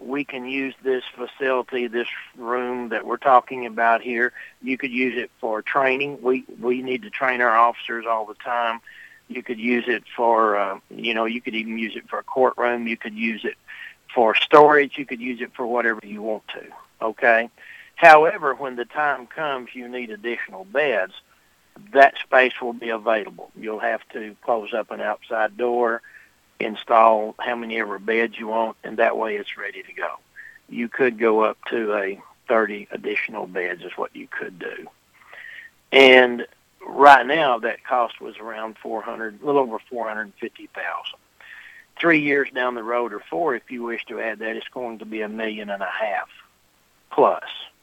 we can use this facility, this room that we're talking about here. You could use it for training. We need to train our officers all the time. You could use it for, you could even use it for a courtroom. You could use it for storage. You could use it for whatever you want to, okay? However, when the time comes you need additional beds, that space will be available. You'll have to close up an outside door, install how many ever beds you want, and that way it's ready to go. You could go up to 30 additional beds is what you could do. And right now that cost was around a little over $450,000. 3 years down the road, or 4 if you wish to add that, it's going to be $1.5 million plus.